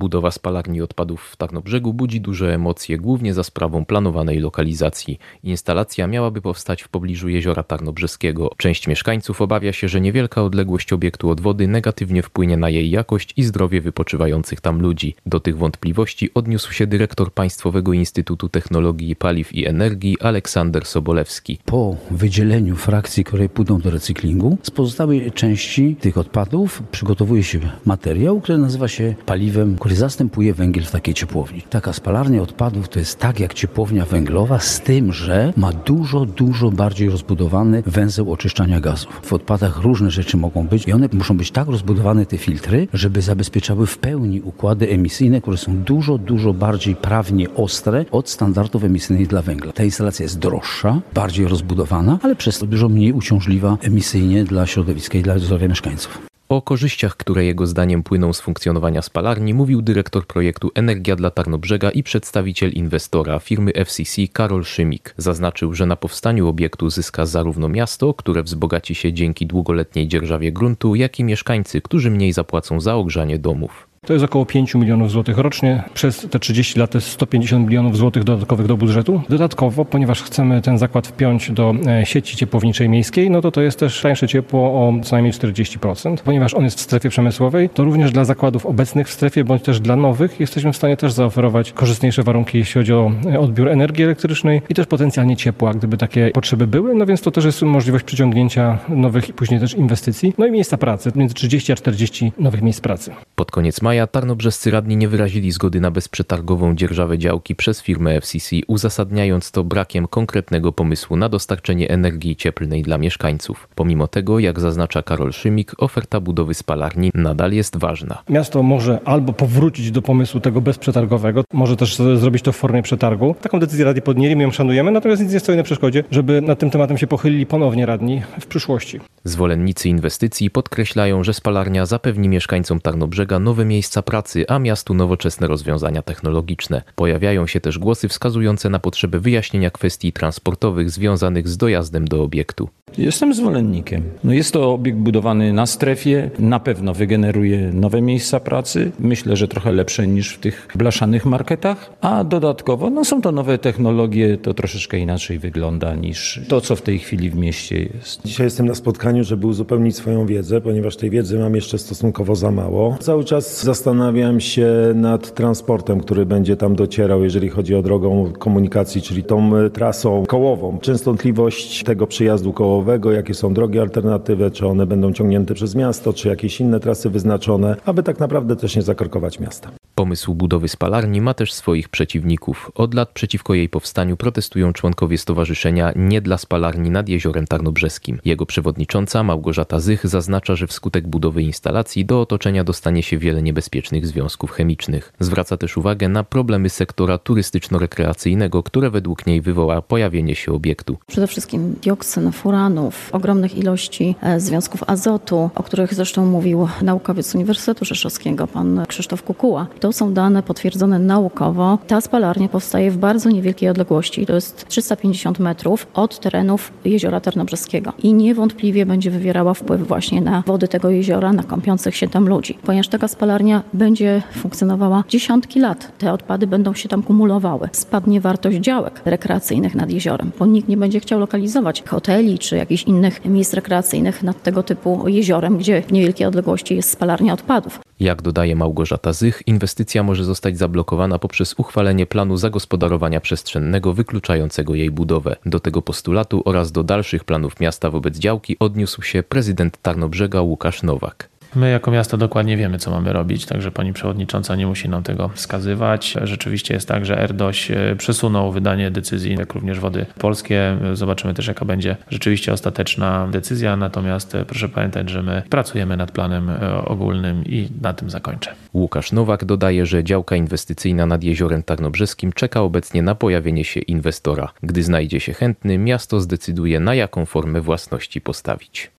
Budowa spalarni odpadów w Tarnobrzegu budzi duże emocje, głównie za sprawą planowanej lokalizacji. Instalacja miałaby powstać w pobliżu jeziora Tarnobrzeskiego. Część mieszkańców obawia się, że niewielka odległość obiektu od wody negatywnie wpłynie na jej jakość i zdrowie wypoczywających tam ludzi. Do tych wątpliwości odniósł się dyrektor Państwowego Instytutu Technologii Paliw i Energii Aleksander Sobolewski. Po wydzieleniu frakcji, które pójdą do recyklingu, z pozostałej części tych odpadów przygotowuje się materiał, który nazywa się paliwem, który zastępuje węgiel w takiej ciepłowni. Taka spalarnia odpadów to jest tak jak ciepłownia węglowa, z tym, że ma dużo bardziej rozbudowany węzeł oczyszczania gazów. W odpadach różne rzeczy mogą być i one muszą być tak rozbudowane, te filtry, żeby zabezpieczały w pełni układy emisyjne, które są dużo bardziej prawnie ostre od standardów emisyjnych dla węgla. Ta instalacja jest droższa, bardziej rozbudowana, ale przez to dużo mniej uciążliwa emisyjnie dla środowiska i dla zdrowia mieszkańców. O korzyściach, które jego zdaniem płyną z funkcjonowania spalarni, mówił dyrektor projektu Energia dla Tarnobrzega i przedstawiciel inwestora firmy FCC Karol Szymik. Zaznaczył, że na powstaniu obiektu zyska zarówno miasto, które wzbogaci się dzięki długoletniej dzierżawie gruntu, jak i mieszkańcy, którzy mniej zapłacą za ogrzanie domów. To jest około 5 milionów złotych rocznie. Przez te 30 lat to jest 150 milionów złotych dodatkowych do budżetu. Dodatkowo, ponieważ chcemy ten zakład wpiąć do sieci ciepłowniczej miejskiej, no to jest też tańsze ciepło o co najmniej 40%. Ponieważ on jest w strefie przemysłowej, to również dla zakładów obecnych w strefie, bądź też dla nowych jesteśmy w stanie też zaoferować korzystniejsze warunki, jeśli chodzi o odbiór energii elektrycznej i też potencjalnie ciepła, gdyby takie potrzeby były. No więc to też jest możliwość przyciągnięcia nowych i później też inwestycji. No i miejsca pracy, między 30 a 40 nowych miejsc pracy. Pod koniec maja tarnobrzescy radni nie wyrazili zgody na bezprzetargową dzierżawę działki przez firmę FCC, uzasadniając to brakiem konkretnego pomysłu na dostarczenie energii cieplnej dla mieszkańców. Pomimo tego, jak zaznacza Karol Szymik, oferta budowy spalarni nadal jest ważna. Miasto może albo powrócić do pomysłu tego bezprzetargowego, może też zrobić to w formie przetargu. Taką decyzję radni podjęli, my ją szanujemy, natomiast nic nie stoi na przeszkodzie, żeby nad tym tematem się pochylili ponownie radni w przyszłości. Zwolennicy inwestycji podkreślają, że spalarnia zapewni mieszkańcom Tarnobrzega nowe miejsca pracy, a miastu nowoczesne rozwiązania technologiczne. Pojawiają się też głosy wskazujące na potrzebę wyjaśnienia kwestii transportowych związanych z dojazdem do obiektu. Jestem zwolennikiem. Jest to obiekt budowany na strefie, na pewno wygeneruje nowe miejsca pracy. Myślę, że trochę lepsze niż w tych blaszanych marketach, a dodatkowo są to nowe technologie, to troszeczkę inaczej wygląda niż to, co w tej chwili w mieście jest. Dzisiaj jestem na spotkaniu, żeby uzupełnić swoją wiedzę, ponieważ tej wiedzy mam jeszcze stosunkowo za mało. Cały czas zastanawiam się nad transportem, który będzie tam docierał, jeżeli chodzi o drogą komunikacji, czyli tą trasą kołową. Częstotliwość tego przejazdu kołowego, jakie są drogi alternatywne, czy one będą ciągnięte przez miasto, czy jakieś inne trasy wyznaczone, aby tak naprawdę też nie zakorkować miasta. Pomysł budowy spalarni ma też swoich przeciwników. Od lat przeciwko jej powstaniu protestują członkowie stowarzyszenia Nie dla spalarni nad Jeziorem Tarnobrzeskim. Jego przewodnicząca Małgorzata Zych zaznacza, że wskutek budowy instalacji do otoczenia dostanie się wiele niebezpiecznych związków chemicznych. Zwraca też uwagę na problemy sektora turystyczno-rekreacyjnego, które według niej wywoła pojawienie się obiektu. Przede wszystkim dioksyn, furanów, ogromnych ilości związków azotu, o których zresztą mówił naukowiec Uniwersytetu Rzeszowskiego, pan Krzysztof Kukuła. To są dane potwierdzone naukowo. Ta spalarnia powstaje w bardzo niewielkiej odległości, to jest 350 metrów od terenów jeziora Tarnobrzeskiego i niewątpliwie będzie wywierała wpływ właśnie na wody tego jeziora, na kąpiących się tam ludzi. Ponieważ taka spalarnia będzie funkcjonowała dziesiątki lat. Te odpady będą się tam kumulowały. Spadnie wartość działek rekreacyjnych nad jeziorem, bo nikt nie będzie chciał lokalizować hoteli czy jakichś innych miejsc rekreacyjnych nad tego typu jeziorem, gdzie w niewielkiej odległości jest spalarnia odpadów. Jak dodaje Małgorzata Zych, inwestycja może zostać zablokowana poprzez uchwalenie planu zagospodarowania przestrzennego wykluczającego jej budowę. Do tego postulatu oraz do dalszych planów miasta wobec działki odniósł się prezydent Tarnobrzega Łukasz Nowak. My jako miasto dokładnie wiemy, co mamy robić, także pani przewodnicząca nie musi nam tego wskazywać. Rzeczywiście jest tak, że RDOŚ przesunął wydanie decyzji, jak również Wody Polskie. Zobaczymy też, jaka będzie rzeczywiście ostateczna decyzja, natomiast proszę pamiętać, że my pracujemy nad planem ogólnym i na tym zakończę. Łukasz Nowak dodaje, że działka inwestycyjna nad Jeziorem Tarnobrzeskim czeka obecnie na pojawienie się inwestora. Gdy znajdzie się chętny, miasto zdecyduje, na jaką formę własności postawić.